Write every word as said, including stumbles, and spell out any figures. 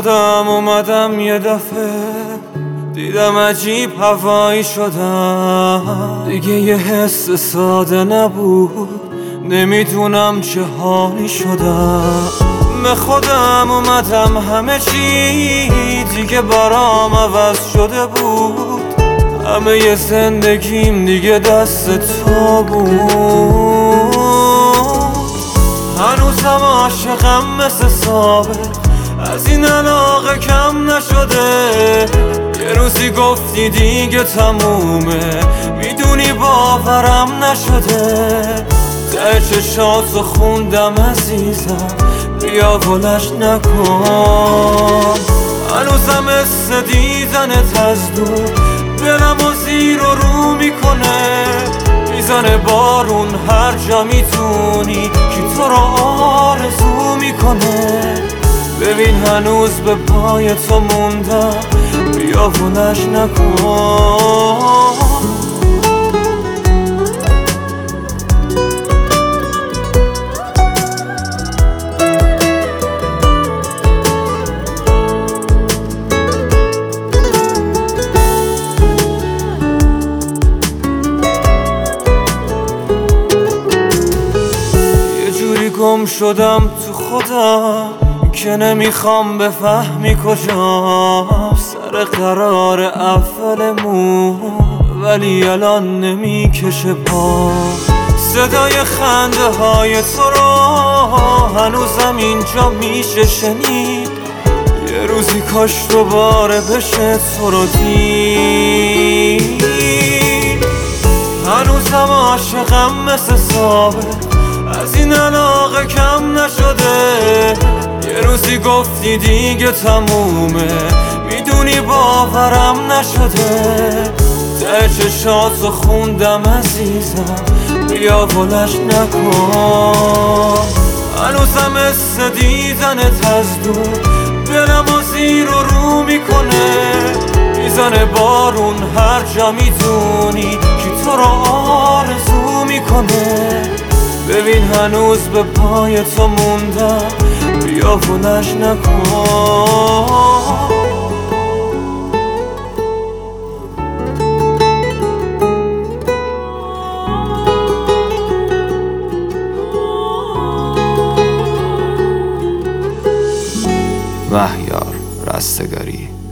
خودم اومدم یه دفعه، دیدم عجیب هوایی شدم. دیگه یه حس ساده نبود، نمیدونم چه حالی شدم. به خودم اومدم همه چی دیگه برام عوض شده بود. همه ی زندگیم دیگه دست تو بود. هنوزم عاشقم مثل سابق، از این علاقه کم نشده. یه روزی گفتی دیگه تمومه، میدونی باورم نشده. ته چشاتو خوندم عزیزم، بیا ولش نکن. هنوزم حس دیدنت از دور دلم و زیر و رو میکنه. میزنه بارون هر جا میتونی، کی تو رو آرزو میکنه. ببین هنوز به پای تو موندم، بیا ولش نکن. گم شدم تو خودم که نمیخوام بفهمی کجام. سر قرار اولمون ولی الان نمیکشه پا. صدای خنده های تو رو هنوزم اینجا میشه شنید. یه روزی کاش دوباره بشه تو رو دید. هنوزم عاشقم مثل سابق، از این علاقه کم نشده. یه روزی گفتی دیگه تمومه، میدونی باورم نشده. ته چشاتو خوندم عزیزم، بیا ولش نکن. هنوزم حس دیدنت از دور دلم و زیر و رو میکنه. میزنه بارون هر جا میدونی، کی تو رو آرزو میکنه. ببین هنوز به پای تو موندم، بیا ولش نکن. مهیار رستگاری.